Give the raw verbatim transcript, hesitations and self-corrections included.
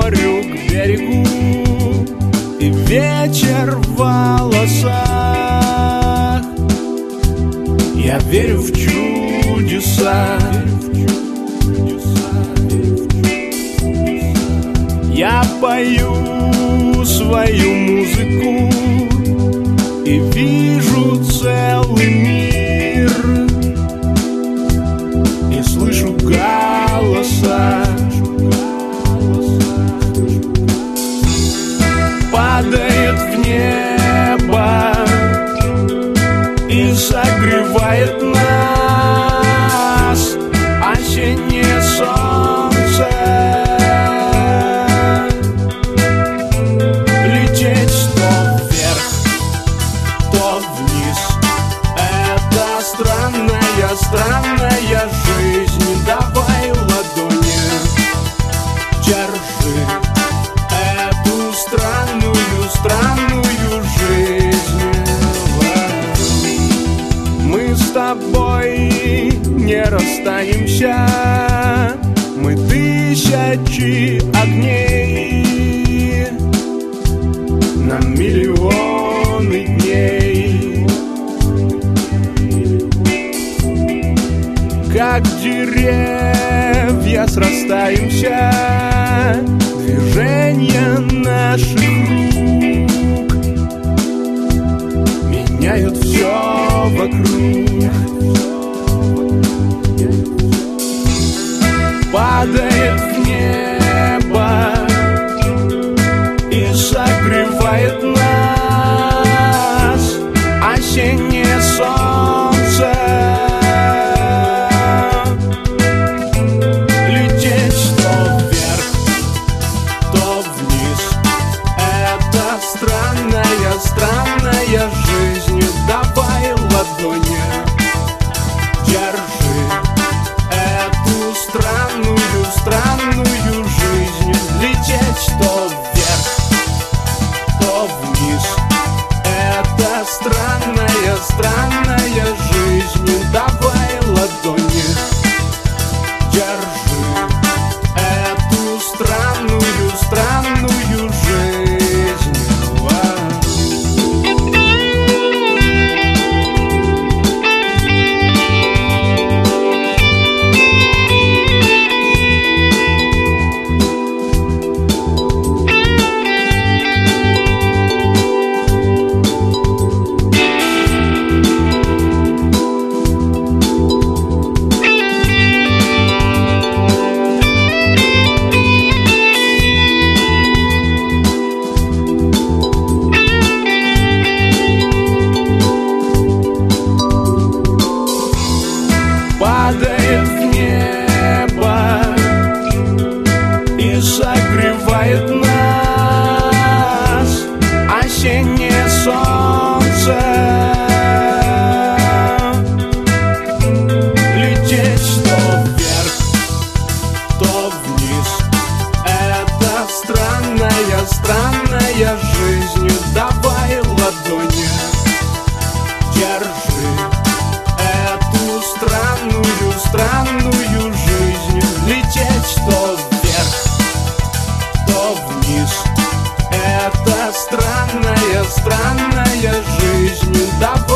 морю, к берегу, и вечер в волосах. Я верю в чудеса, я пою свою музыку и вижу целый мир, и слышу голоса. Падает в небо и согревает нас осеннее солнце. Лететь то вверх, то вниз — это странная, странная жизнь. Давай ладони, держи эту странную, странную жизнь. Мы с тобой не расстанемся, мы тысячи огней на миллионы дней. Как деревья срастаемся, движения наших рук меняют все вокруг. Падает в небо и согревает нас осеннее солнце. Лететь то вверх, то вниз — это странная, странная жизнь. Давай ладони, держи эту странную, странную жизнь. Лететь то вверх, то вниз — это странная, странная жизнь. Давай ладони, держи эту странную, странную жизнь. Падает в небо и согревает нас осеннее солнце. Лететь то вверх, то вниз — это странная, странная жизнь. Давай ладони, держи эту странную, странную жизнь. Лететь то вверх, то вниз — это странная, странная жизнь. Давай